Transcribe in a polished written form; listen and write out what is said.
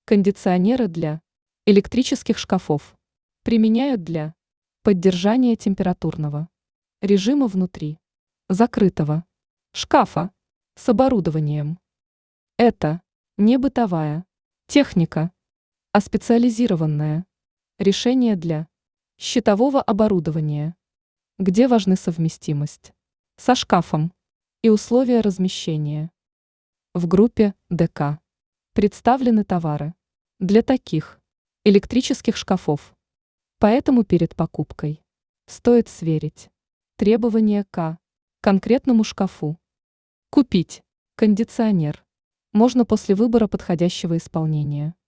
Кондиционеры для электрических шкафов применяют для поддержания температурного режима внутри закрытого шкафа с оборудованием. Это не бытовая техника, а специализированное решение для щитового оборудования, где важны совместимость со шкафом и условия размещения. В группе ДК представлены товары для таких электрических шкафов. Поэтому перед покупкой стоит сверить требования к конкретному шкафу. Купить кондиционер можно после выбора подходящего исполнения.